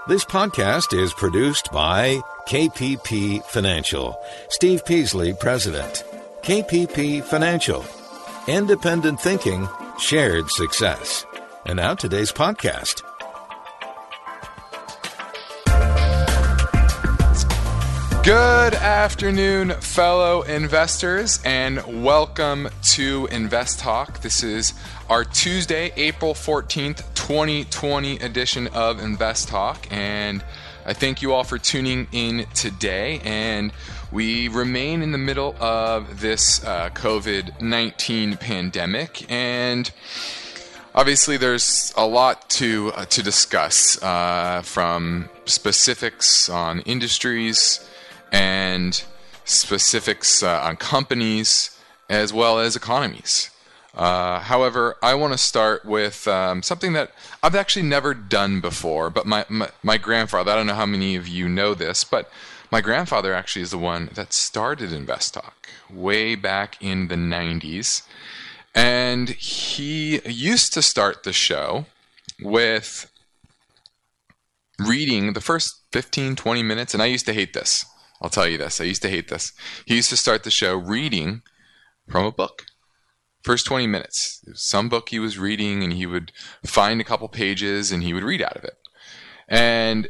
This podcast is produced by KPP Financial. Steve Peasley, President. KPP Financial. Independent thinking, shared success. And now today's podcast. Good afternoon, fellow investors, and welcome to Invest Talk. This is our Tuesday, April 14th, 2020 edition of Invest Talk, and I thank you all for tuning in today. And we remain in the middle of this COVID-19 pandemic, and obviously there's a lot to discuss, from specifics on industries and specifics on companies as well as economies. However, I want to start with something that I've actually never done before, but my grandfather, I don't know how many of you know this, but my grandfather actually is the one that started Invest Talk way back in the 90s. And he used to start the show with reading the first 15, 20 minutes, and I used to hate this. I'll tell you this. I used to hate this. He used to start the show reading from a book. First 20 minutes. Some book he was reading, and he would find a couple pages, and he would read out of it. And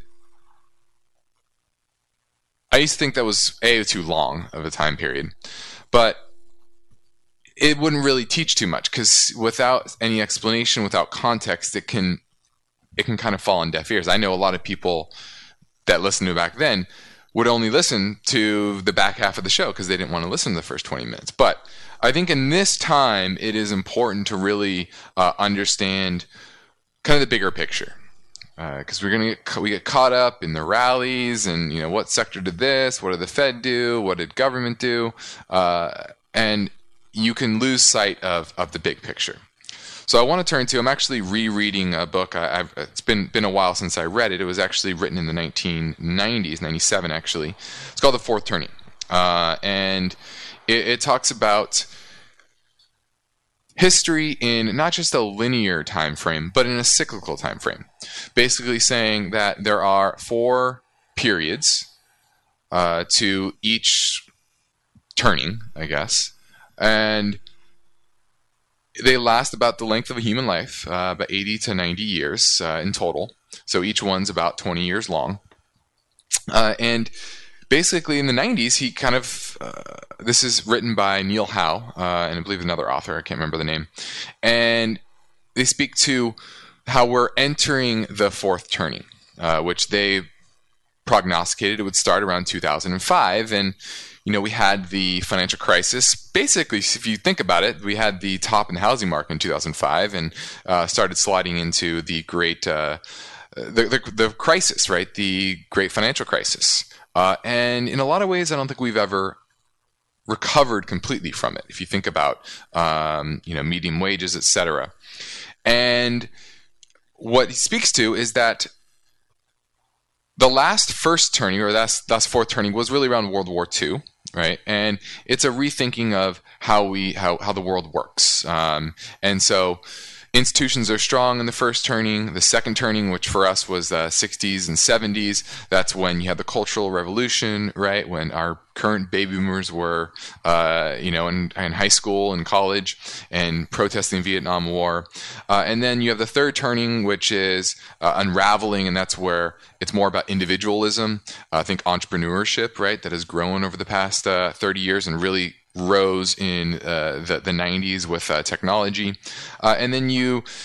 I used to think that was, too long of a time period. But it wouldn't really teach too much, because without any explanation, without context, it can kind of fall on deaf ears. I know a lot of people that listened to it back then would only listen to the back half of the show because they didn't want to listen to the first 20 minutes. But I think in this time, it is important to really understand kind of the bigger picture, because we get caught up in the rallies and, what sector did this, what did the Fed do, what did government do, and you can lose sight of the big picture. So I want to turn to, I'm actually rereading a book. It's been a while since I read it. It was actually written in the 1990s, 97 actually. It's called The Fourth Turning. And it talks about history in not just a linear time frame, but in a cyclical time frame. Basically saying that there are 4 periods to each turning, I guess. And they last about the length of a human life, about 80 to 90 years in total. So each one's about 20 years long. And basically in the 90s, he kind of, this is written by Neil Howe, and I believe another author, I can't remember the name. And they speak to how we're entering the fourth turning, which they prognosticated it would start around 2005. And we had the financial crisis. Basically, if you think about it, we had the top in the housing market in 2005 and started sliding into the great the crisis, right? The great financial crisis. And in a lot of ways, I don't think we've ever recovered completely from it. If you think about medium wages, etc. And what he speaks to is that the last first turning, or that's fourth turning, was really around World War II, right? And it's a rethinking of how the world works. And so institutions are strong in the first turning. The second turning, which for us was 60s and 70s, that's when you had the Cultural Revolution, right? When our current baby boomers were, in high school and college and protesting the Vietnam War. And then you have the third turning, which is unraveling, and that's where it's more about individualism. I think entrepreneurship, right, that has grown over the past 30 years and really rose in the 90s with technology. And then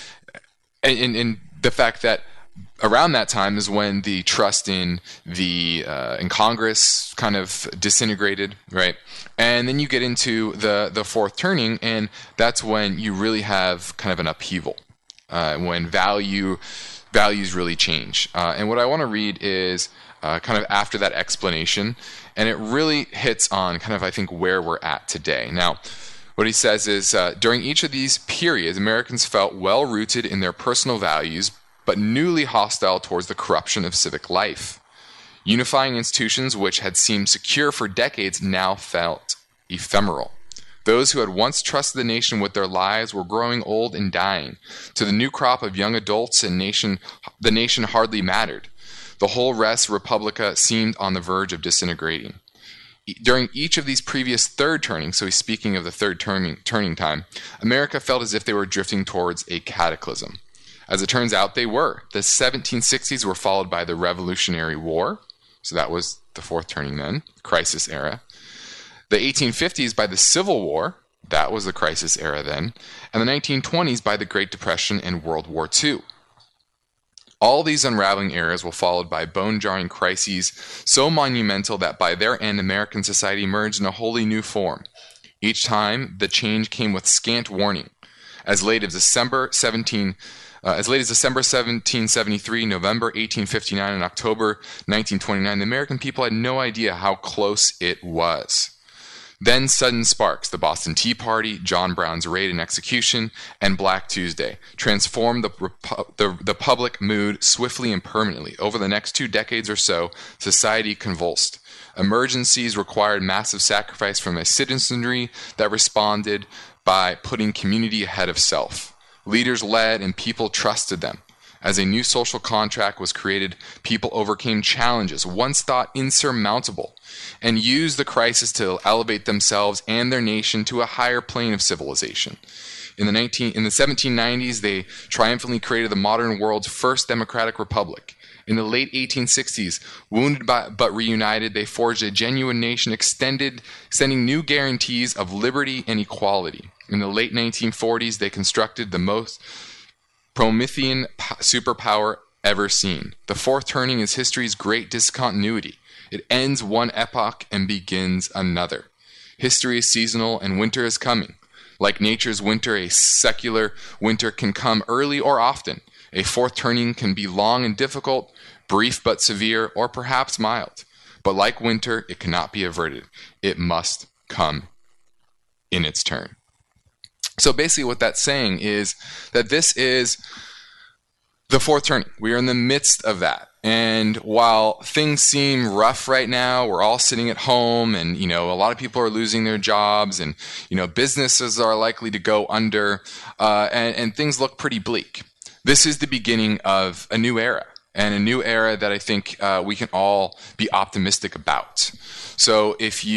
and the fact that around that time is when the trust in in Congress kind of disintegrated, right? And then you get into the fourth turning, and that's when you really have kind of an upheaval, when values really change. And what I want to read is kind of after that explanation, and it really hits on kind of, I think, where we're at today. Now, what he says is, during each of these periods, Americans felt well-rooted in their personal values, but newly hostile towards the corruption of civic life. Unifying institutions which had seemed secure for decades now felt ephemeral. Those who had once trusted the nation with their lives were growing old and dying. To the new crop of young adults, the nation hardly mattered. The whole res Republica seemed on the verge of disintegrating. During each of these previous third turnings, so he's speaking of the third turning time, America felt as if they were drifting towards a cataclysm. As it turns out, they were. The 1760s were followed by the Revolutionary War, so that was the fourth turning then, crisis era. The 1850s by the Civil War, that was the crisis era then, and the 1920s by the Great Depression and World War II. All these unraveling eras were followed by bone-jarring crises so monumental that by their end American society emerged in a wholly new form. Each time, the change came with scant warning. As late as December 1773, November 1859, and October 1929, the American people had no idea how close it was. Then sudden sparks, the Boston Tea Party, John Brown's raid and execution, and Black Tuesday, transformed the public mood swiftly and permanently. Over the next 2 decades or so, society convulsed. Emergencies required massive sacrifice from a citizenry that responded by putting community ahead of self. Leaders led and people trusted them. As a new social contract was created, people overcame challenges once thought insurmountable and used the crisis to elevate themselves and their nation to a higher plane of civilization. In the 1790s, they triumphantly created the modern world's first democratic republic. In the late 1860s, wounded but reunited, they forged a genuine nation, extending new guarantees of liberty and equality. In the late 1940s, they constructed the most Promethean superpower ever seen. The fourth turning is history's great discontinuity. It ends one epoch and begins another. History is seasonal and winter is coming. Like nature's winter, a secular winter can come early or often. A fourth turning can be long and difficult, brief but severe, or perhaps mild. But like winter, it cannot be averted. It must come in its turn. So basically what that's saying is that this is the fourth turning. We are in the midst of that. And while things seem rough right now, we're all sitting at home and, a lot of people are losing their jobs and, businesses are likely to go under and things look pretty bleak. This is the beginning of a new era, and a new era that I think we can all be optimistic about. So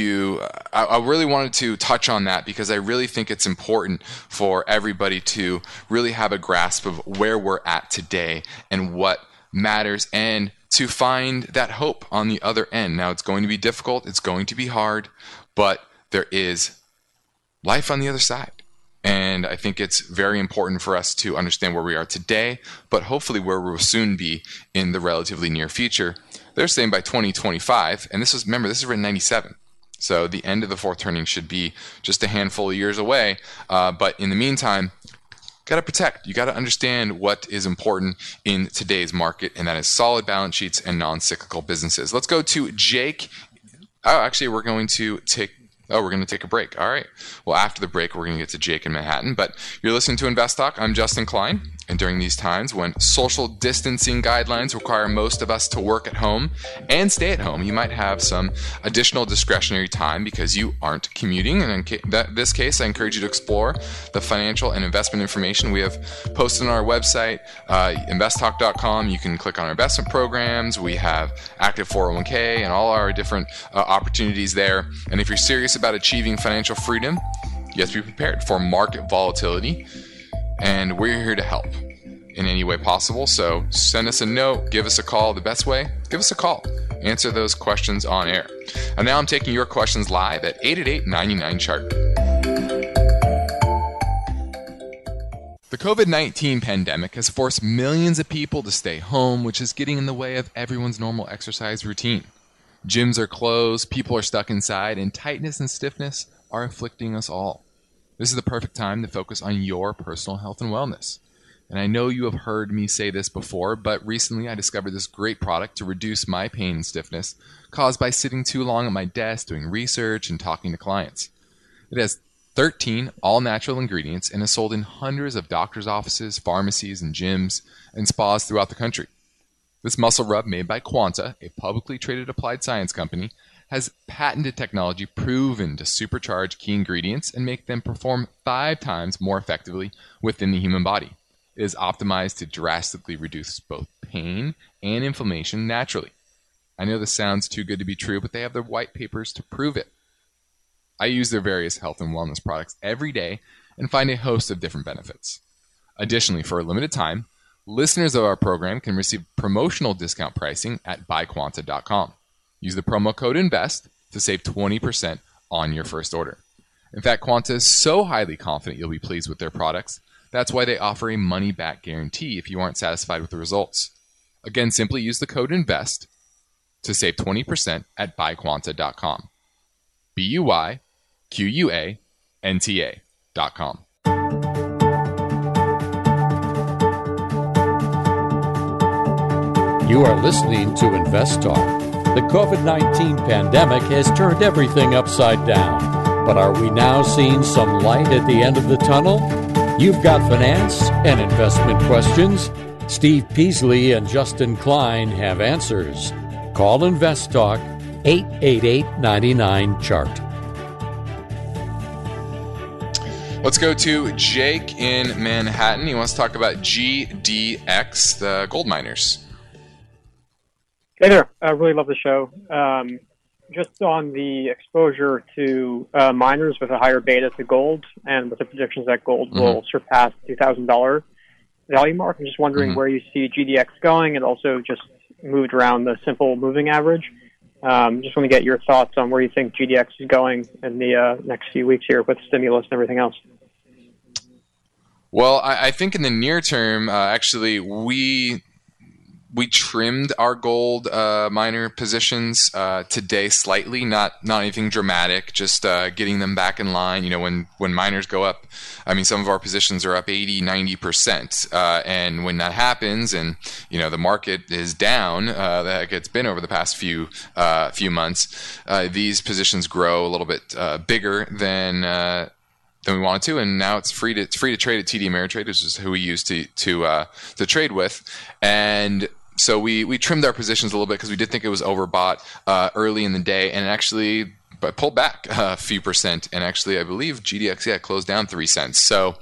I really wanted to touch on that because I really think it's important for everybody to really have a grasp of where we're at today and what matters, and to find that hope on the other end. Now, it's going to be difficult, it's going to be hard, but there is life on the other side. And I think it's very important for us to understand where we are today, but hopefully where we'll soon be in the relatively near future. They're saying by 2025, and this is written in 97. So the end of the fourth turning should be just a handful of years away. But in the meantime, got to protect. You got to understand what is important in today's market, and that is solid balance sheets and non-cyclical businesses. Let's go to Jake. We're going to take a break. All right. Well, after the break, we're going to get to Jake in Manhattan. But you're listening to Invest Talk. I'm Justin Klein. And during these times when social distancing guidelines require most of us to work at home and stay at home, you might have some additional discretionary time because you aren't commuting. And in this case, I encourage you to explore the financial and investment information we have posted on our website, investtalk.com. You can click on our investment programs. We have active 401k and all our different opportunities there. And if you're serious about achieving financial freedom, you have to be prepared for market volatility. And we're here to help in any way possible. So send us a note, give us a call. The best way, give us a call. Answer those questions on air. And now I'm taking your questions live at 888-99-CHART. The COVID-19 pandemic has forced millions of people to stay home, which is getting in the way of everyone's normal exercise routine. Gyms are closed, people are stuck inside, and tightness and stiffness are afflicting us all. This is the perfect time to focus on your personal health and wellness. And I know you have heard me say this before, but recently I discovered this great product to reduce my pain and stiffness caused by sitting too long at my desk doing research and talking to clients. It has 13 all-natural ingredients and is sold in hundreds of doctors' offices, pharmacies, and gyms and spas throughout the country. This muscle rub made by Quanta, a publicly traded applied science company, has patented technology proven to supercharge key ingredients and make them perform 5 times more effectively within the human body. It is optimized to drastically reduce both pain and inflammation naturally. I know this sounds too good to be true, but they have their white papers to prove it. I use their various health and wellness products every day and find a host of different benefits. Additionally, for a limited time, listeners of our program can receive promotional discount pricing at buyquanta.com. Use the promo code INVEST to save 20% on your first order. In fact, Quanta is so highly confident you'll be pleased with their products. That's why they offer a money-back guarantee if you aren't satisfied with the results. Again, simply use the code INVEST to save 20% at buyquanta.com. BUYQUANTA.com. You are listening to Invest Talk. The COVID-19 pandemic has turned everything upside down. But are we now seeing some light at the end of the tunnel? You've got finance and investment questions. Steve Peasley and Justin Klein have answers. Call Invest Talk 888-99-CHART. Let's go to Jake in Manhattan. He wants to talk about GDX, the gold miners. Hey there. I really love the show. Just on the exposure to miners with a higher beta to gold and with the predictions that gold will surpass $2,000 value mark, I'm just wondering where you see GDX going, and also just moved around the simple moving average. Just want to get your thoughts on where you think GDX is going in the next few weeks here with stimulus and everything else. Well, I think in the near term, actually, we trimmed our gold miner positions today slightly, not anything dramatic, just getting them back in line. You know, when miners go up, I mean, some of our positions are up 80, 90%. And when that happens and, you know, the market is down, like it's been over the past few months, these positions grow a little bit bigger than we wanted to, and now it's free to trade at TD Ameritrade, which is who we used to trade with, and so we trimmed our positions a little bit because we did think it was overbought early in the day, and actually pulled back a few percent. And actually, I believe GDX closed down 3 cents. So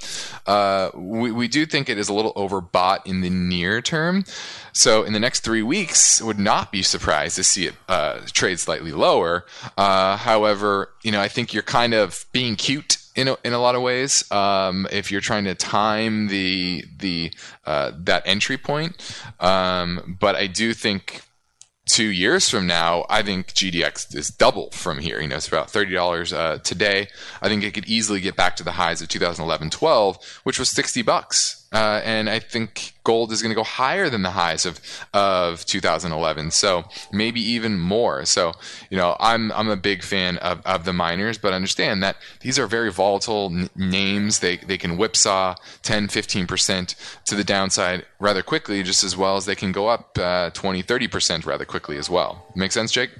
we do think it is a little overbought in the near term. So in the next 3 weeks, would not be surprised to see it trade slightly lower. However, you know, I think you're kind of being cute in a lot of ways, if you're trying to time that entry point. But I do think 2 years from now, I think GDX is double from here. You know, it's about $30 today. I think it could easily get back to the highs of 2011-12, which was $60. And I think gold is going to go higher than the highs of 2011, so maybe even more. So, you know, I'm a big fan of the miners, but understand that these are very volatile names. They can whipsaw 10-15% to the downside rather quickly, just as well as they can go up 20-30% rather quickly as well. Make sense, Jake?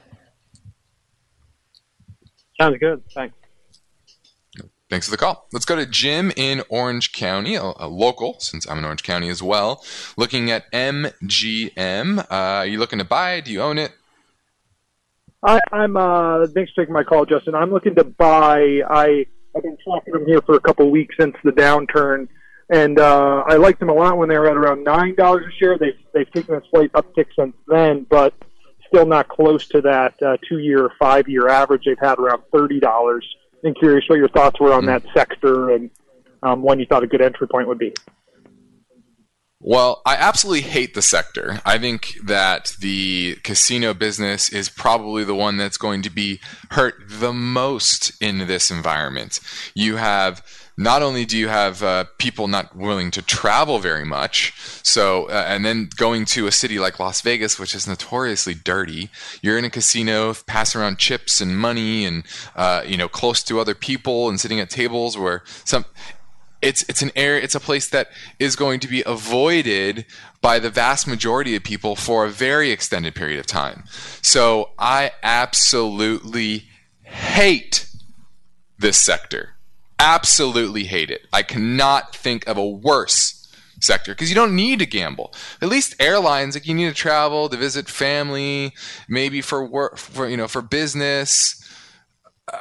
Sounds good. Thanks. Thanks for the call. Let's go to Jim in Orange County, a local, since I'm in Orange County as well. Looking at MGM. Are you looking to buy? Do you own it? I'm thanks for taking my call, Justin. I'm looking to buy. I've been tracking them here for a couple of weeks since the downturn, and I liked them a lot when they were at around $9 a share. They've taken a slight uptick since then, but still not close to that 2-year, 5-year average they've had around $30. I'm curious what your thoughts were on that sector and when you thought a good entry point would be. Well, I absolutely hate the sector. I think that the casino business is probably the one that's going to be hurt the most in this environment. You have not only do you have people not willing to travel very much, so and then going to a city like Las Vegas, which is notoriously dirty. You're in a casino, passing around chips and money, and close to other people and sitting at tables where it's a place that is going to be avoided by the vast majority of people for a very extended period of time. So I absolutely hate this sector. Absolutely hate it. I cannot think of a worse sector because you don't need to gamble. At least airlines, like, you need to travel to visit family, maybe for work, for business.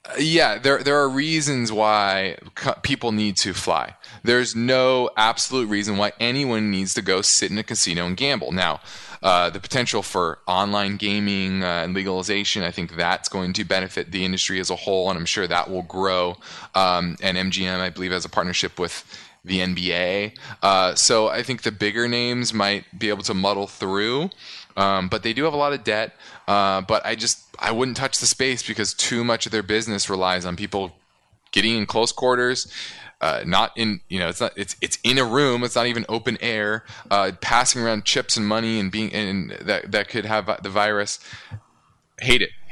Yeah, there are reasons why people need to fly. There's no absolute reason why anyone needs to go sit in a casino and gamble. Now, the potential for online gaming and legalization, I think that's going to benefit the industry as a whole, and I'm sure that will grow. And MGM, I believe, has a partnership with the NBA. So I think the bigger names might be able to muddle through. But they do have a lot of debt. But I wouldn't touch the space because too much of their business relies on people getting in close quarters, not in, it's in a room. It's not even open air, passing around chips and money and that could have the virus. Hate it.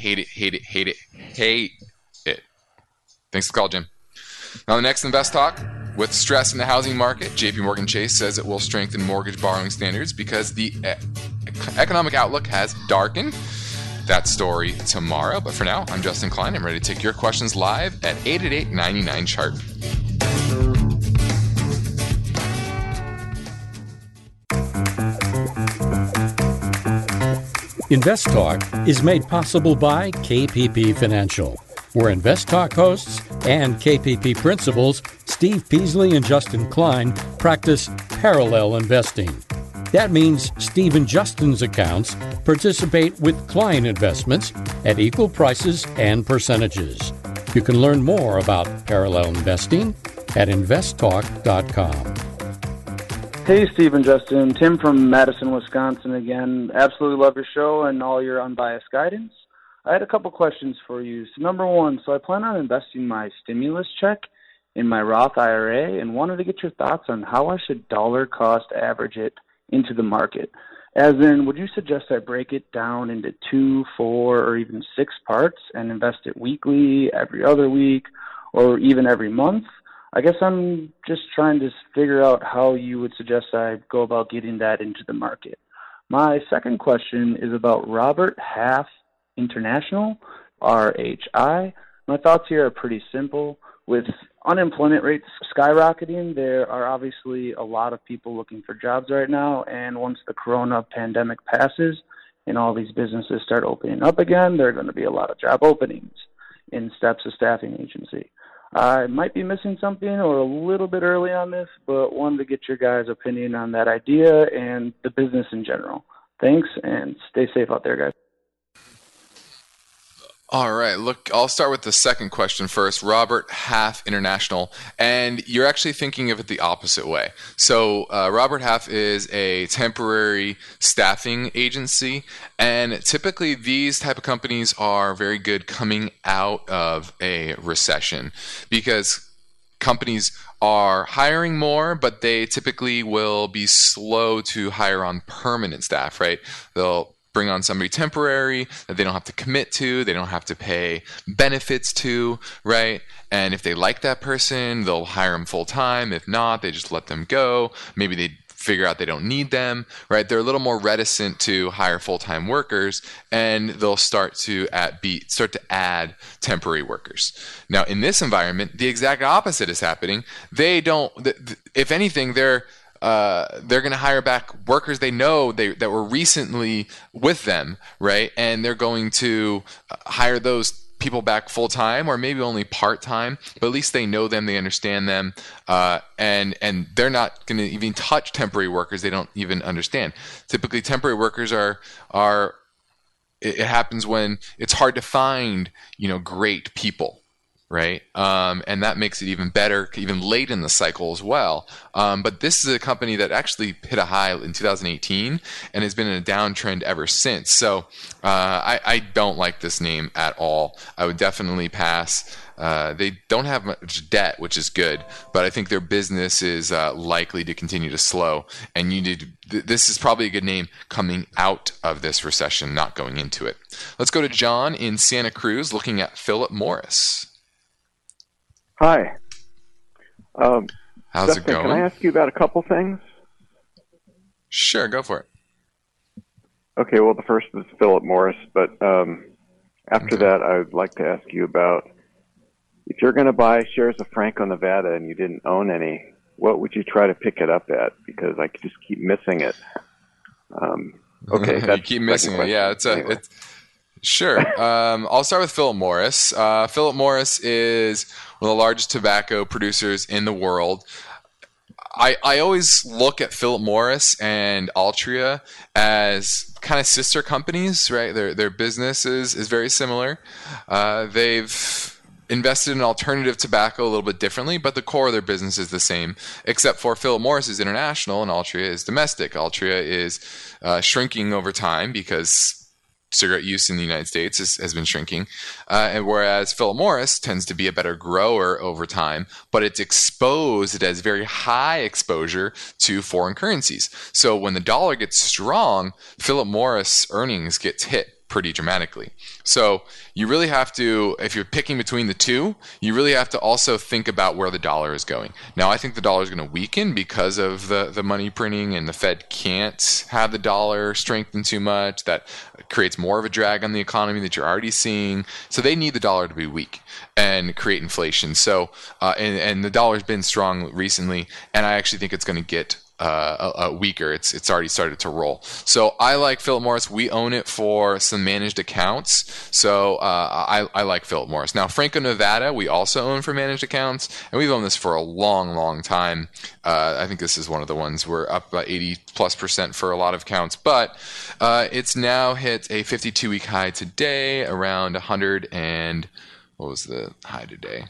Thanks for the call, Jim. Now the next Invest Talk. With stress in the housing market, JP Morgan Chase says it will strengthen mortgage borrowing standards because the economic outlook has darkened. That story tomorrow. But for now, I'm Justin Klein. I'm ready to take your questions live at 888-99-CHART. Invest Talk is made possible by KPP Financial, where Invest Talk hosts and KPP principals Steve Peasley and Justin Klein practice parallel investing. That means Steve and Justin's accounts participate with client investments at equal prices and percentages. You can learn more about parallel investing at investtalk.com. Hey, Steve and Justin. Tim from Madison, Wisconsin again. Absolutely love your show and all your unbiased guidance. I had a couple questions for you. So number one, I plan on investing my stimulus check in my Roth IRA and wanted to get your thoughts on how I should dollar cost average it into the market. As in, would you suggest I break it down into 2, 4, or even 6 parts and invest it weekly, every other week, or even every month? I guess I'm just trying to figure out how you would suggest I go about getting that into the market. My second question is about Robert Half International, RHI. My thoughts here are pretty simple. With unemployment rates skyrocketing, there are obviously a lot of people looking for jobs right now, and once the corona pandemic passes and all these businesses start opening up again, there are going to be a lot of job openings in Steps, a staffing agency. I might be missing something or a little bit early on this, but wanted to get your guys' opinion on that idea and the business in general. Thanks, and stay safe out there, guys. All right, look, I'll start with the second question first. Robert Half International, and you're actually thinking of it the opposite way. So Robert Half is a temporary staffing agency, and typically these type of companies are very good coming out of a recession because companies are hiring more, but they typically will be slow to hire on permanent staff, right? They'll bring on somebody temporary that they don't have to commit to, they don't have to pay benefits to, right? And if they like that person, they'll hire them full time. If not, they just let them go. Maybe they figure out they don't need them, right? They're a little more reticent to hire full-time workers, and they'll start to add temporary workers. Now, in this environment, the exact opposite is happening. They don't, if anything, they're going to hire back workers they know that were recently with them, right? And they're going to hire those people back full time or maybe only part time, but at least they know them, they understand them, and they're not going to even touch temporary workers they don't even understand. Typically, temporary workers are it happens when it's hard to find great people. Right. And that makes it even better, even late in the cycle as well. But this is a company that actually hit a high in 2018 and has been in a downtrend ever since. So I don't like this name at all. I would definitely pass. They don't have much debt, which is good, but I think their business is likely to continue to slow. And this is probably a good name coming out of this recession, not going into it. Let's go to John in Santa Cruz looking at Philip Morris. Hi. How's Justin, it going? Can I ask you about a couple things? Sure, go for it. Okay, well, the first is Philip Morris, but after that, I would like to ask you about if you're going to buy shares of Franco-Nevada and you didn't own any, what would you try to pick it up at? Because I just keep missing it. Okay, you keep missing it. Yeah, Sure. I'll start with Philip Morris. Philip Morris is one of the largest tobacco producers in the world. I always look at Philip Morris and Altria as kind of sister companies, right? Their business is very similar. They've invested in alternative tobacco a little bit differently, but the core of their business is the same, except for Philip Morris is international and Altria is domestic. Altria is shrinking over time because cigarette use in the United States has been shrinking, and whereas Philip Morris tends to be a better grower over time, but it has very high exposure to foreign currencies. So when the dollar gets strong, Philip Morris earnings gets hit pretty dramatically. So you really have to, if you're picking between the two, you really have to also think about where the dollar is going. Now, I think the dollar is going to weaken because of the money printing, and the Fed can't have the dollar strengthen too much. That creates more of a drag on the economy that you're already seeing. So they need the dollar to be weak and create inflation. So, and the dollar's been strong recently, and I actually think it's going to get weaker. It's already started to roll. So I like Philip Morris. We own it for some managed accounts. So I like Philip Morris. Now, Franco-Nevada, we also own for managed accounts, and we've owned this for a long, long time. I think this is one of the ones we're up about 80+% for a lot of accounts, but it's now hit a 52-week high today, around 100 and what was the high today?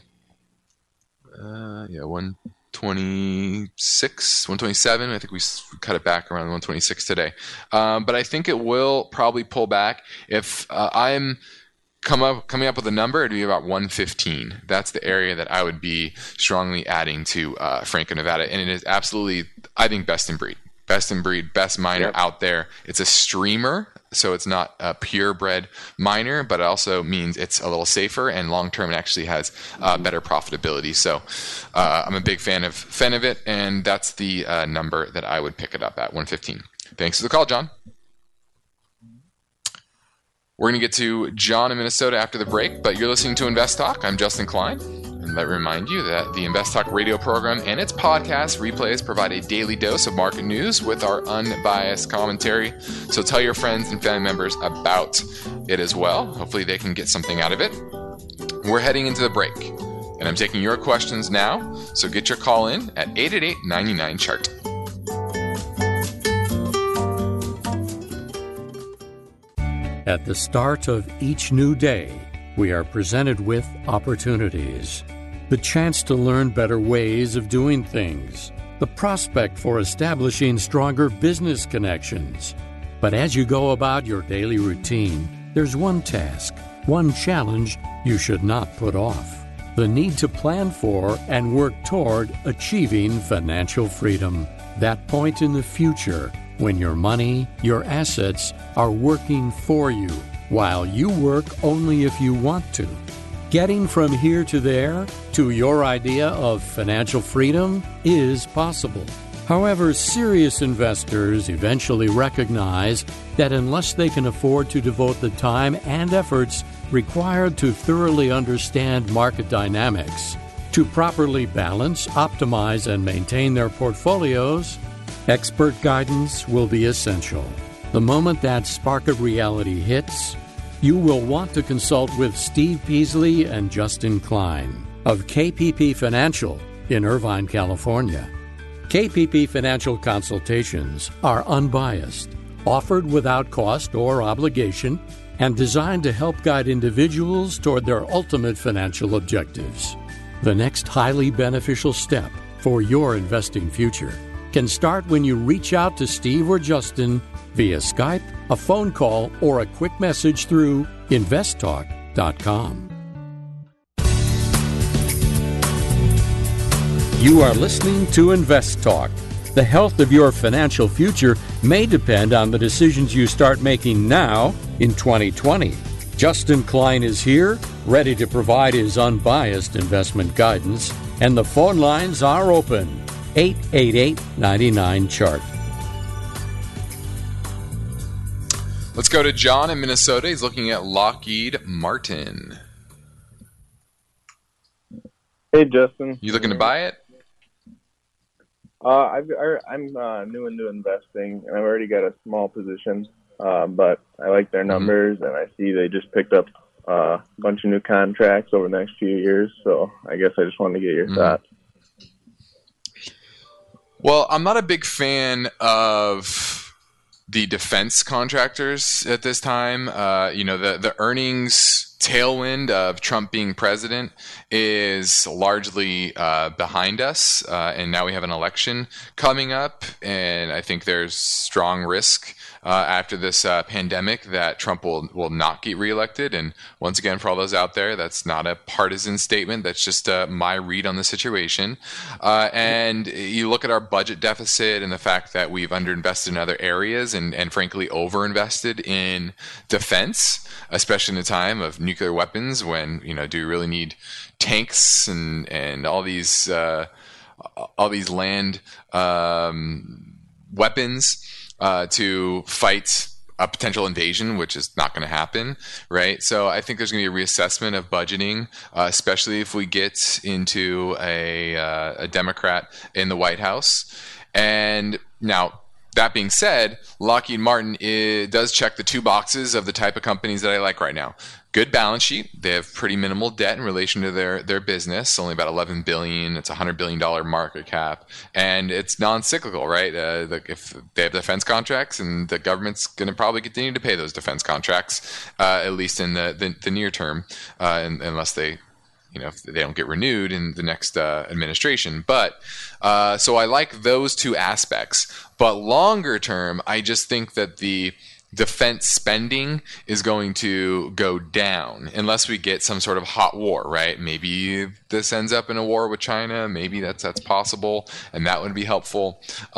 126, 127. I think we cut it back around 126 today. But I think it will probably pull back. If I'm coming up with a number, it'd be about 115. That's the area that I would be strongly adding to Franco-Nevada. And it is absolutely, I think, best in breed. Best in breed, best miner out there. It's a streamer, so it's not a purebred miner, but it also means it's a little safer, and long term it actually has better profitability. So I'm a big fan of it, and that's the number that I would pick it up at, 115. Thanks for the call, John. We're going to get to John in Minnesota after the break, but you're listening to Invest Talk. I'm Justin Klein. And let me remind you that the Invest Talk radio program and its podcast replays provide a daily dose of market news with our unbiased commentary. So tell your friends and family members about it as well. Hopefully they can get something out of it. We're heading into the break, and I'm taking your questions now. So get your call in at 888-99-CHART. At the start of each new day, we are presented with opportunities. The chance to learn better ways of doing things. The prospect for establishing stronger business connections. But as you go about your daily routine, there's one task, one challenge you should not put off. The need to plan for and work toward achieving financial freedom. That point in the future when your money, your assets are working for you, while you work only if you want to. Getting from here to there, to your idea of financial freedom, is possible. However, serious investors eventually recognize that unless they can afford to devote the time and efforts required to thoroughly understand market dynamics, to properly balance, optimize, and maintain their portfolios, expert guidance will be essential. The moment that spark of reality hits, you will want to consult with Steve Peasley and Justin Klein of KPP Financial in Irvine, California. KPP Financial consultations are unbiased, offered without cost or obligation, and designed to help guide individuals toward their ultimate financial objectives. The next highly beneficial step for your investing future can start when you reach out to Steve or Justin via Skype, a phone call, or a quick message through investtalk.com. You are listening to Invest Talk. The health of your financial future may depend on the decisions you start making now in 2020. Justin Klein is here, ready to provide his unbiased investment guidance, and the phone lines are open. 888-99-CHART. Let's go to John in Minnesota. He's looking at Lockheed Martin. Hey, Justin. You looking to buy it? I'm new into investing, and I've already got a small position. but I like their numbers, and I see they just picked up a bunch of new contracts over the next few years. So I guess I just wanted to get your thoughts. Well, I'm not a big fan of the defense contractors at this time. The earnings tailwind of Trump being president is largely behind us, and now we have an election coming up, and I think there's strong risk after this pandemic that Trump will not get reelected. And once again, for all those out there, that's not a partisan statement. That's just my read on the situation. And you look at our budget deficit and the fact that we've underinvested in other areas and frankly overinvested in defense, especially in a time of nuclear weapons when, do we really need tanks and all these land weapons to fight a potential invasion, which is not going to happen, right? So I think there's going to be a reassessment of budgeting, especially if we get into a Democrat in the White House. And now, that being said, Lockheed Martin does check the two boxes of the type of companies that I like right now. Good balance sheet. They have pretty minimal debt in relation to their business, only about $11 billion. It's a $100 billion market cap. And it's non-cyclical, right? If they have defense contracts, and the government's going to probably continue to pay those defense contracts, at least in the near term, unless they if they don't get renewed in the next administration. But so I like those two aspects. But longer term, I just think that the defense spending is going to go down unless we get some sort of hot war, right? Maybe this ends up in a war with China. Maybe that's possible, and that would be helpful.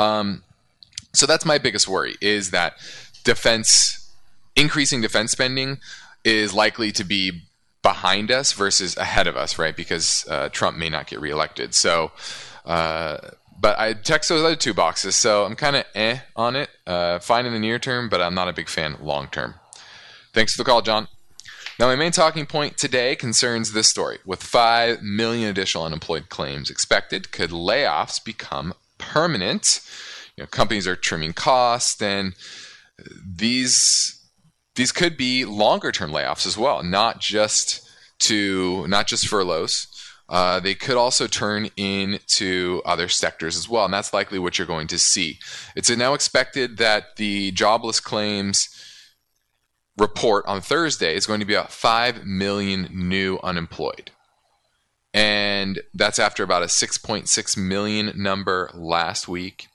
So that's my biggest worry, is that increasing defense spending is likely to be behind us versus ahead of us, right? Because Trump may not get reelected. So, but I checked those other two boxes, so I'm kind of on it. Fine in the near term, but I'm not a big fan long term. Thanks for the call, John. Now, my main talking point today concerns this story. With 5 million additional unemployed claims expected, could layoffs become permanent? Companies are trimming costs, and these could be longer term layoffs as well, not just furloughs. They could also turn into other sectors as well, and that's likely what you're going to see. It's now expected that the jobless claims report on Thursday is going to be about 5 million new unemployed. And that's after about a 6.6 million number last week.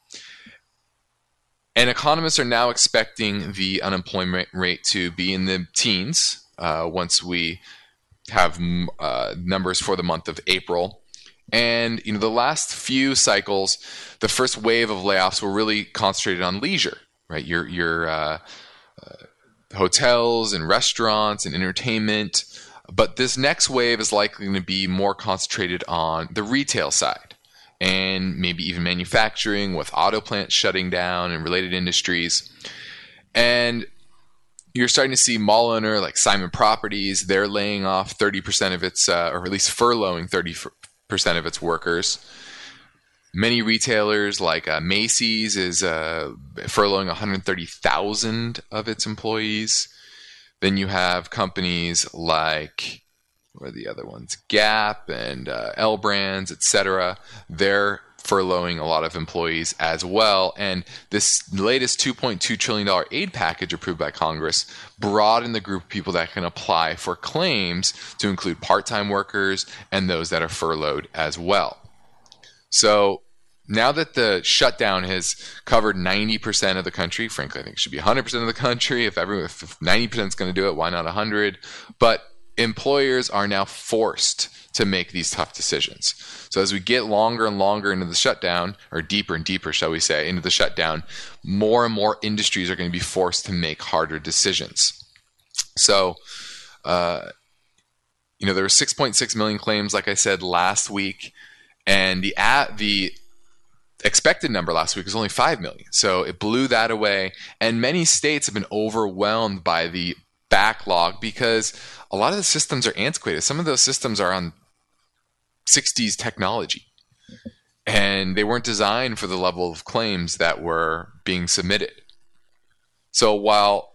And economists are now expecting the unemployment rate to be in the teens once we have numbers for the month of April. And the last few cycles, the first wave of layoffs were really concentrated on leisure, right? Your hotels and restaurants and entertainment. But this next wave is likely going to be more concentrated on the retail side, and maybe even manufacturing, with auto plants shutting down and related industries. And you're starting to see mall owner like Simon Properties, they're laying off 30% of its, or at least furloughing 30% of its workers. Many retailers like Macy's is furloughing 130,000 of its employees. Then you have companies like, what are the other ones? Gap and L Brands, etc. They're furloughing a lot of employees as well. And this latest $2.2 trillion aid package approved by Congress broadened the group of people that can apply for claims to include part-time workers and those that are furloughed as well. So now that the shutdown has covered 90% of the country, frankly, I think it should be 100% of the country. If 90% is going to do it, why not 100? But employers are now forced to make these tough decisions. So as we get longer and longer into the shutdown, or deeper and deeper, shall we say, into the shutdown, more and more industries are going to be forced to make harder decisions. So, there were 6.6 million claims, like I said, last week, and the expected number last week was only 5 million. So it blew that away, and many states have been overwhelmed by the backlog because a lot of the systems are antiquated. Some of those systems are on 60s technology, and they weren't designed for the level of claims that were being submitted. So while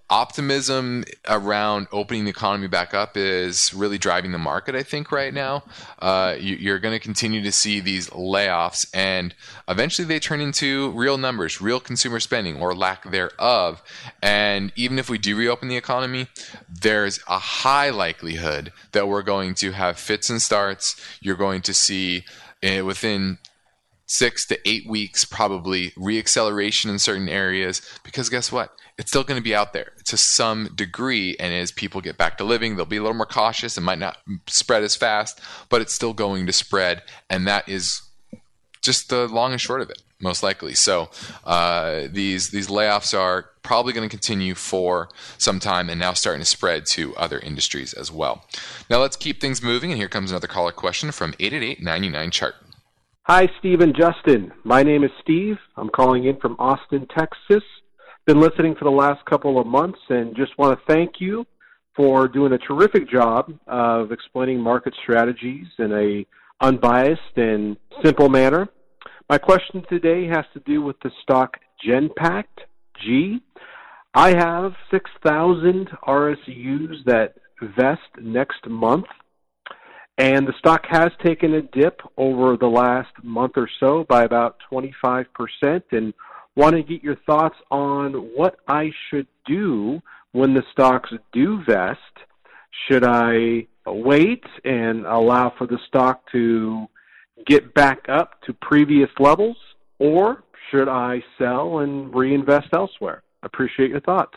optimism around opening the economy back up is really driving the market, I think, right now. You're going to continue to see these layoffs, and eventually they turn into real numbers, real consumer spending or lack thereof. And even if we do reopen the economy, there's a high likelihood that we're going to have fits and starts. You're going to see within 6 to 8 weeks, probably reacceleration in certain areas, because guess what? It's still going to be out there to some degree, and as people get back to living, they'll be a little more cautious. It might not spread as fast, but it's still going to spread, and that is just the long and short of it, most likely. So these layoffs are probably going to continue for some time, and now starting to spread to other industries as well. Now let's keep things moving, and here comes another caller question from 888-99-CHART. Hi, Steve and Justin. My name is Steve. I'm calling in from Austin, Texas. Been listening for the last couple of months and just want to thank you for doing a terrific job of explaining market strategies in a unbiased and simple manner. My question today has to do with the stock Genpact G. I have 6,000 RSUs that vest next month, and the stock has taken a dip over the last month or so by about 25%, and want to get your thoughts on what I should do when the stocks do vest. Should I wait and allow for the stock to get back up to previous levels, or should I sell and reinvest elsewhere? Appreciate your thoughts.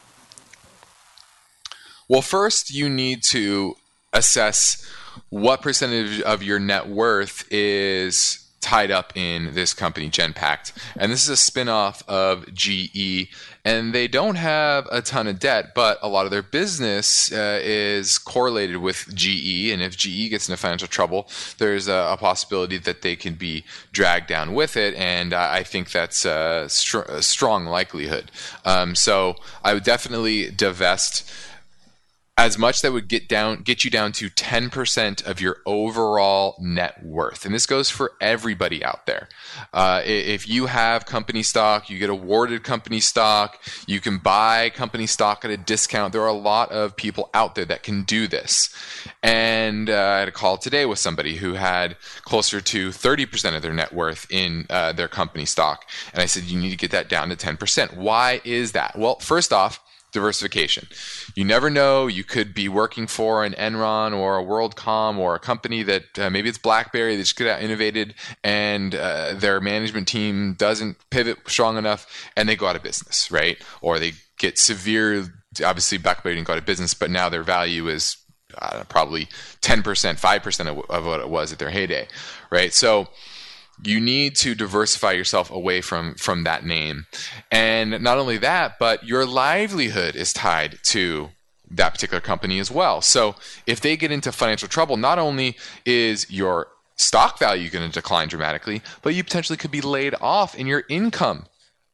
Well, first you need to assess what percentage of your net worth is tied up in this company, Genpact. And this is a spin-off of GE, and they don't have a ton of debt, but a lot of their business is correlated with GE, and if GE gets into financial trouble, there's a possibility that they can be dragged down with it, and I think that's a strong likelihood. So I would definitely divest as much that would get you down to 10% of your overall net worth. And this goes for everybody out there. If you have company stock, you get awarded company stock, you can buy company stock at a discount. There are a lot of people out there that can do this. And I had a call today with somebody who had closer to 30% of their net worth in their company stock. And I said, you need to get that down to 10%. Why is that? Well, first off, diversification. You never know. You could be working for an Enron or a WorldCom or a company that maybe it's BlackBerry that just got innovated and their management team doesn't pivot strong enough and they go out of business, right? Or they get severe, obviously BlackBerry didn't go out of business, but now their value is probably 10%, 5% of what it was at their heyday, right? So you need to diversify yourself away from that name. And not only that, but your livelihood is tied to that particular company as well. So if they get into financial trouble, not only is your stock value going to decline dramatically, but you potentially could be laid off and your income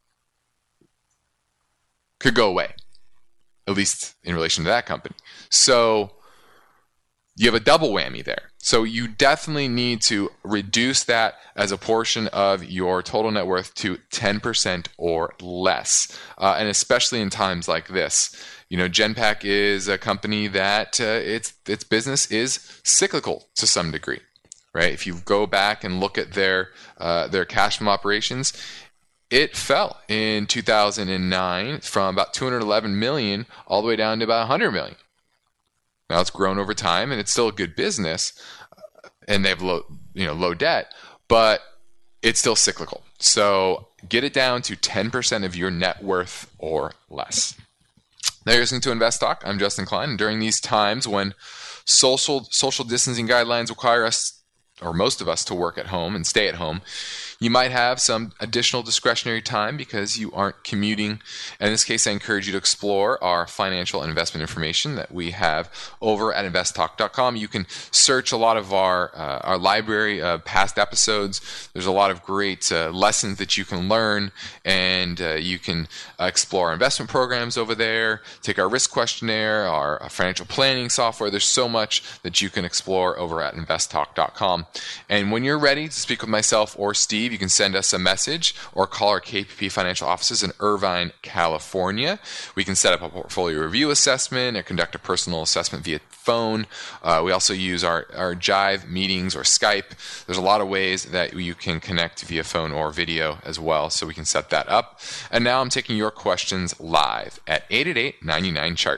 could go away, at least in relation to that company. So you have a double whammy there. So you definitely need to reduce that as a portion of your total net worth to 10% or less. And especially in times like this. You know, Genpact is a company that its business is cyclical to some degree, right? If you go back and look at their cash from operations, it fell in 2009 from about 211 million all the way down to about 100 million. Now it's grown over time, and it's still a good business, and they have low debt, but it's still cyclical. So get it down to 10% of your net worth or less. Now you're listening to Invest Talk. I'm Justin Klein, and during these times when social distancing guidelines require us, or most of us, to work at home and stay at home, you might have some additional discretionary time because you aren't commuting. And in this case, I encourage you to explore our financial and investment information that we have over at investtalk.com. You can search a lot of our library of past episodes. There's a lot of great lessons that you can learn, and you can explore our investment programs over there, take our risk questionnaire, our financial planning software. There's so much that you can explore over at investtalk.com. And when you're ready to speak with myself or Steve, Steve, you can send us a message or call our KPP financial offices in Irvine, California. We can set up a portfolio review assessment or conduct a personal assessment via phone. We also use our Jive meetings or Skype. There's a lot of ways that you can connect via phone or video as well, so we can set that up. And now I'm taking your questions live at 888-99-CHART.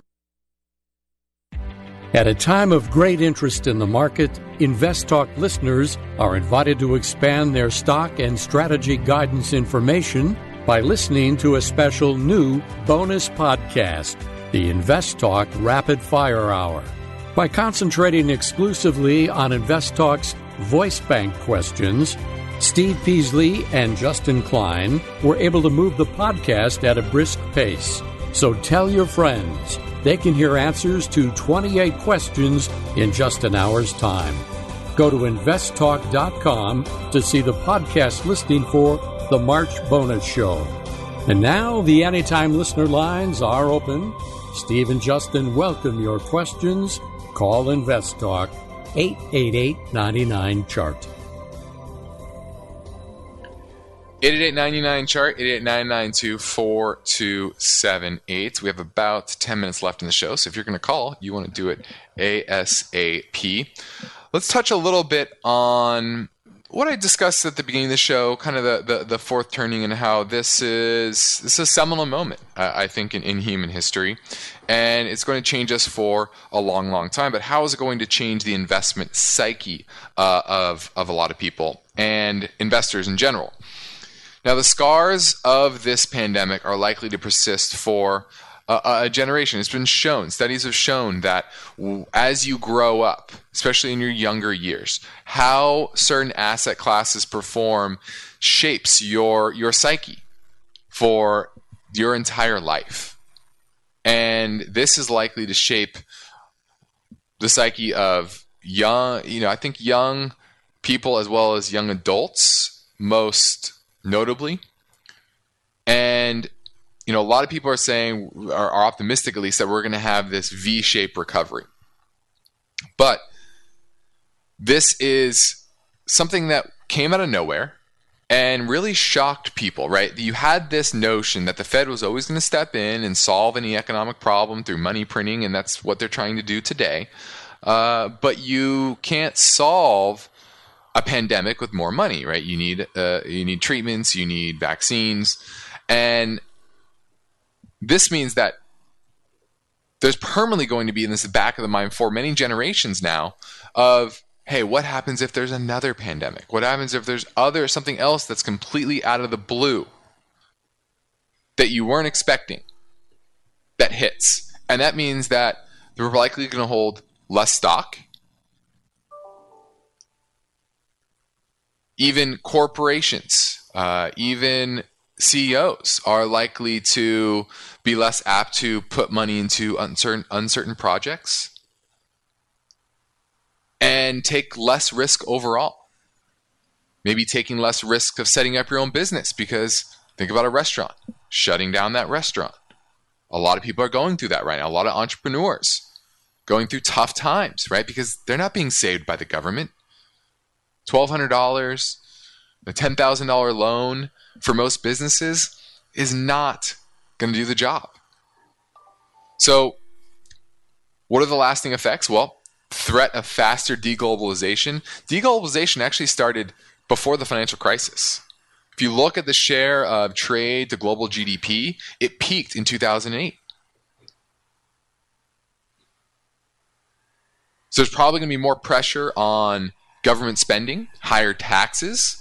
At a time of great interest in the market, InvestTalk listeners are invited to expand their stock and strategy guidance information by listening to a special new bonus podcast, the InvestTalk Rapid Fire Hour. By concentrating exclusively on InvestTalk's voice bank questions, Steve Peasley and Justin Klein were able to move the podcast at a brisk pace. So tell your friends. They can hear answers to 28 questions in just an hour's time. Go to investtalk.com to see the podcast listing for the March bonus show. And now the Anytime listener lines are open. Steve and Justin welcome your questions. Call InvestTalk 888-99-CHART. 888-99-CHART, 888-992-4278. We have about 10 minutes left in the show, so if you're going to call, you want to do it ASAP. Let's touch a little bit on what I discussed at the beginning of the show, kind of the fourth turning, and how this is a seminal moment, I think, in human history. And it's going to change us for a long, long time. But how is it going to change the investment psyche of a lot of people and investors in general? Now, the scars of this pandemic are likely to persist for a generation. It's been shown, studies have shown that as you grow up, especially in your younger years, how certain asset classes perform shapes your psyche for your entire life. And this is likely to shape the psyche of young people as well as young adults, most notably. And a lot of people are saying, are optimistic at least, that we're going to have this V-shaped recovery. But this is something that came out of nowhere and really shocked people, right? You had this notion that the Fed was always going to step in and solve any economic problem through money printing, and that's what they're trying to do today. But you can't solve a pandemic with more money, right? You need treatments, you need vaccines, and this means that there's permanently going to be in this back of the mind for many generations now of, hey, what happens if there's another pandemic? What happens if there's something else that's completely out of the blue that you weren't expecting that hits? And that means that they're likely going to hold less stock. Even corporations, even CEOs are likely to be less apt to put money into uncertain projects and take less risk overall. Maybe taking less risk of setting up your own business, because think about a restaurant, shutting down that restaurant. A lot of people are going through that right now. A lot of entrepreneurs going through tough times, right? Because they're not being saved by the government. $1,200, a $10,000 loan for most businesses is not going to do the job. So what are the lasting effects? Well, threat of faster deglobalization. Deglobalization actually started before the financial crisis. If you look at the share of trade to global GDP, it peaked in 2008. So there's probably going to be more pressure on government spending, higher taxes,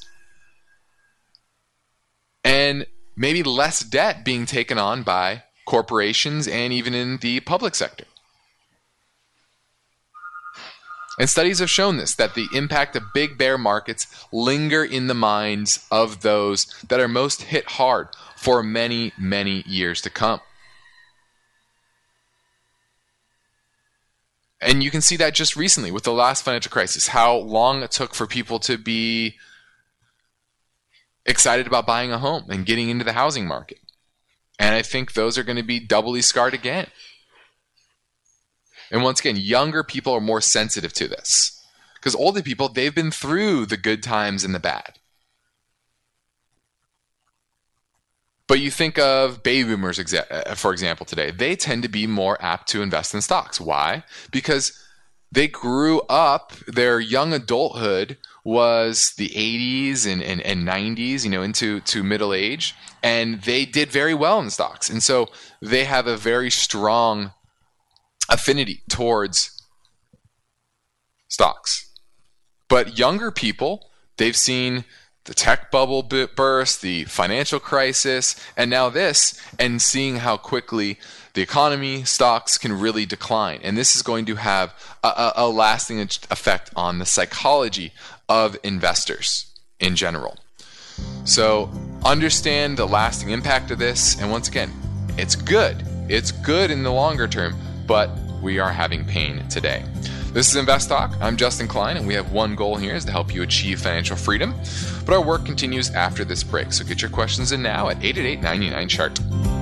and maybe less debt being taken on by corporations and even in the public sector. And studies have shown this, that the impact of big bear markets linger in the minds of those that are most hit hard for many, many years to come. And you can see that just recently with the last financial crisis, how long it took for people to be excited about buying a home and getting into the housing market. And I think those are going to be doubly scarred again. And once again, younger people are more sensitive to this. Because older people, they've been through the good times and the bad. But you think of baby boomers, for example, today. They tend to be more apt to invest in stocks. Why? Because they grew up, their young adulthood was the 80s and 90s, into middle age, and they did very well in stocks. And so they have a very strong affinity towards stocks. But younger people, they've seen the tech bubble burst, the financial crisis, and now this, and seeing how quickly the economy, stocks can really decline. And this is going to have a lasting effect on the psychology of investors in general. So understand the lasting impact of this. And once again, it's good. It's good in the longer term, but we are having pain today. This is Invest Talk. I'm Justin Klein, and we have one goal here is to help you achieve financial freedom. But our work continues after this break. So get your questions in now at 888-99-CHART.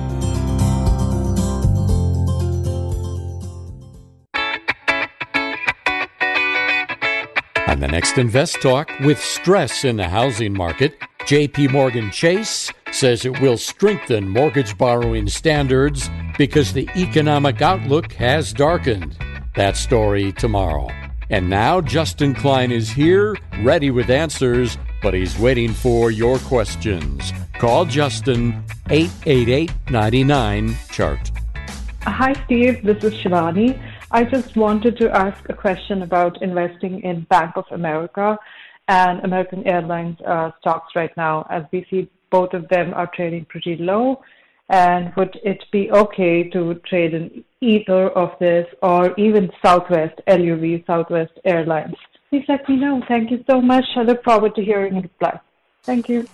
On the next Invest Talk, with stress in the housing market, J.P. Morgan Chase says it will strengthen mortgage borrowing standards because the economic outlook has darkened. That story tomorrow. And now Justin Klein is here, ready with answers, but he's waiting for your questions. Call Justin, 888-99-CHART. Hi, Steve. This is Shivani. I just wanted to ask a question about investing in Bank of America and American Airlines stocks right now, as we see both of them are trading pretty low. And would it be okay to trade in either of this, or even Southwest, LUV, Southwest Airlines? Please let me know. Thank you so much. I look forward to hearing a reply. Thank you.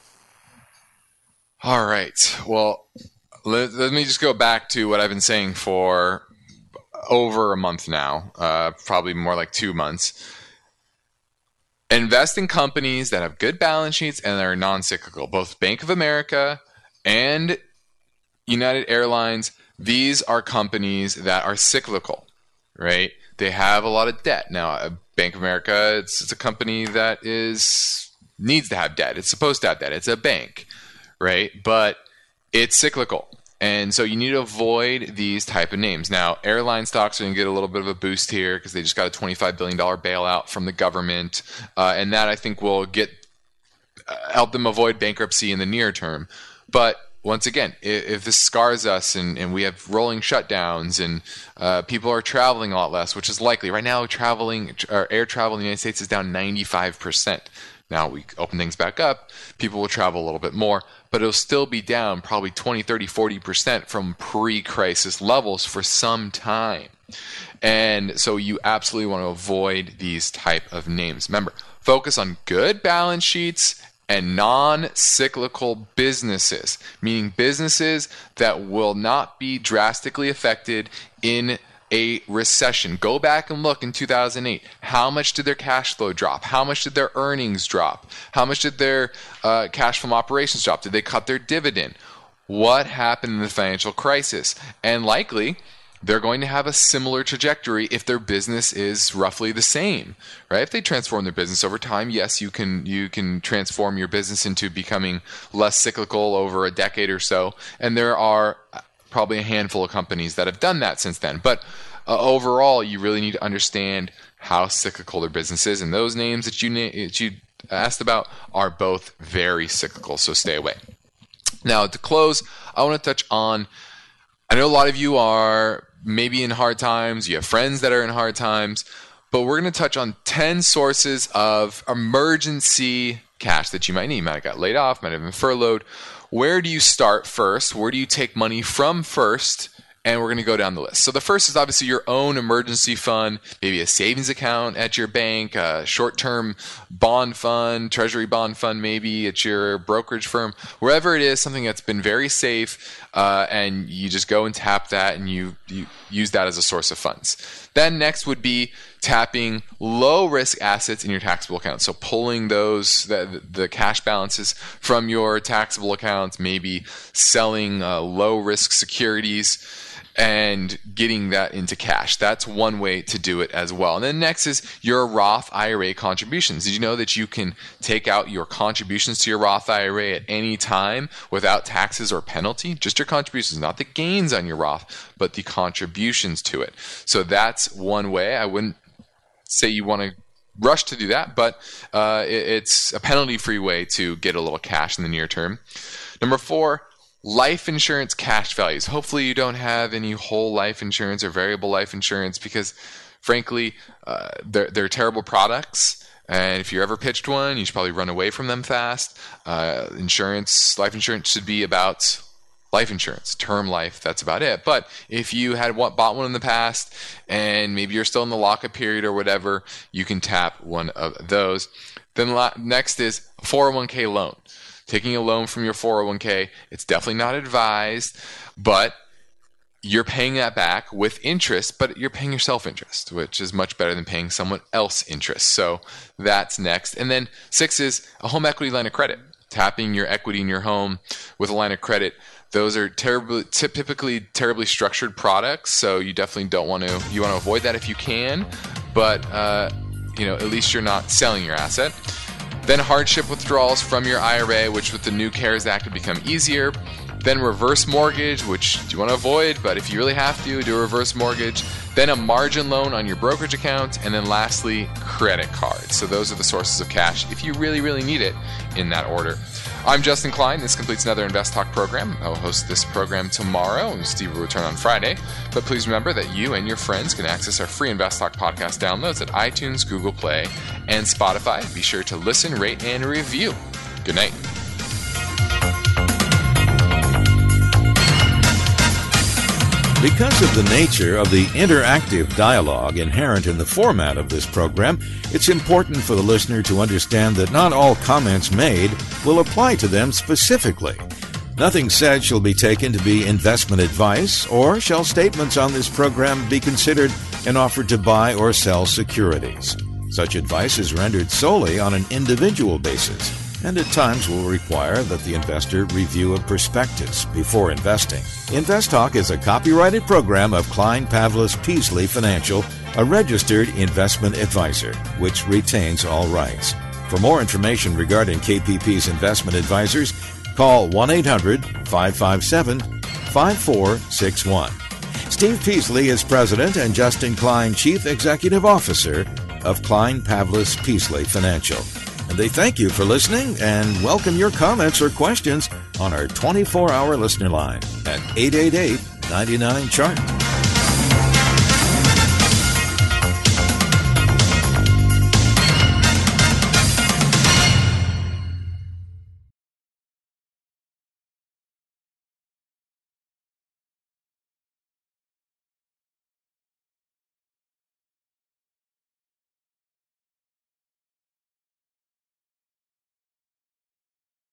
All right. Well, let me just go back to what I've been saying for over a month now, probably more like 2 months. Invest in companies that have good balance sheets and are non-cyclical. Both Bank of America and United Airlines, these are companies that are cyclical, right? They have a lot of debt. Now, Bank of America, it's a company that needs to have debt. It's supposed to have debt. It's a bank, right? But it's cyclical. And so you need to avoid these type of names. Now, airline stocks are going to get a little bit of a boost here because they just got a $25 billion bailout from the government. And that, I think, will help them avoid bankruptcy in the near term. But once again, if this scars us and we have rolling shutdowns and people are traveling a lot less, which is likely. Right now, air travel in the United States is down 95%. Now we open things back up, people will travel a little bit more, but it'll still be down probably 20, 30, 40% from pre-crisis levels for some time. And so you absolutely want to avoid these type of names. Remember, focus on good balance sheets and non-cyclical businesses, meaning businesses that will not be drastically affected in a recession. Go back and look in 2008. How much did their cash flow drop? How much did their earnings drop? How much did their cash from operations drop? Did they cut their dividend? What happened in the financial crisis? And likely, they're going to have a similar trajectory if their business is roughly the same, right? If they transform their business over time, yes, you can transform your business into becoming less cyclical over a decade or so. And there are probably a handful of companies that have done that since then. But overall, you really need to understand how cyclical their business is. And those names that you asked about are both very cyclical, so stay away. Now, to close, I want to touch on, I know a lot of you are maybe in hard times, you have friends that are in hard times, but we're going to touch on 10 sources of emergency cash that you might need. You might have got laid off, might have been furloughed. Where do you start first? Where do you take money from first? And we're going to go down the list. So the first is obviously your own emergency fund, maybe a savings account at your bank, a short-term bond fund, treasury bond fund maybe at your brokerage firm, wherever it is, something that's been very safe, and you just go and tap that and you use that as a source of funds. Then next would be tapping low-risk assets in your taxable accounts. So pulling those, the cash balances from your taxable accounts, maybe selling low-risk securities. and getting that into cash. That's one way to do it as well. And then next is your Roth IRA contributions. Did you know that you can take out your contributions to your Roth IRA at any time without taxes or penalty? Just your contributions, not the gains on your Roth, but the contributions to it. So that's one way. I wouldn't say you want to rush to do that, but it's a penalty-free way to get a little cash in the near term. Number 4, life insurance cash values. Hopefully you don't have any whole life insurance or variable life insurance because, frankly, they're terrible products. And if you're ever pitched one, you should probably run away from them fast. Life insurance should be about life insurance, term life, that's about it. But if you had bought one in the past and maybe you're still in the lockup period or whatever, you can tap one of those. Then next is a 401k loan. Taking a loan from your 401k, it's definitely not advised, but you're paying that back with interest, but you're paying yourself interest, which is much better than paying someone else interest. So that's next. And then 6 is a home equity line of credit. Tapping your equity in your home with a line of credit. Those are typically terribly structured products, so you definitely you want to avoid that if you can, but at least you're not selling your asset. Then hardship withdrawals from your IRA, which with the new CARES Act have become easier. Then reverse mortgage, which you want to avoid, but if you really have to, do a reverse mortgage. Then a margin loan on your brokerage account. And then lastly, credit cards. So those are the sources of cash if you really, really need it in that order. I'm Justin Klein. This completes another Invest Talk program. I will host this program tomorrow, and Steve will return on Friday. But please remember that you and your friends can access our free Invest Talk podcast downloads at iTunes, Google Play, and Spotify. Be sure to listen, rate, and review. Good night. Because of the nature of the interactive dialogue inherent in the format of this program, it's important for the listener to understand that not all comments made will apply to them specifically. Nothing said shall be taken to be investment advice, or shall statements on this program be considered an offer to buy or sell securities. Such advice is rendered solely on an individual basis, and at times will require that the investor review a prospectus before investing. Invest Talk is a copyrighted program of Klein Pavlis Peasley Financial, a registered investment advisor, which retains all rights. For more information regarding KPP's investment advisors, call 1-800-557-5461. Steve Peasley is President and Justin Klein Chief Executive Officer of Klein Pavlis Peasley Financial. And they thank you for listening and welcome your comments or questions on our 24-hour listener line at 888-99-CHART.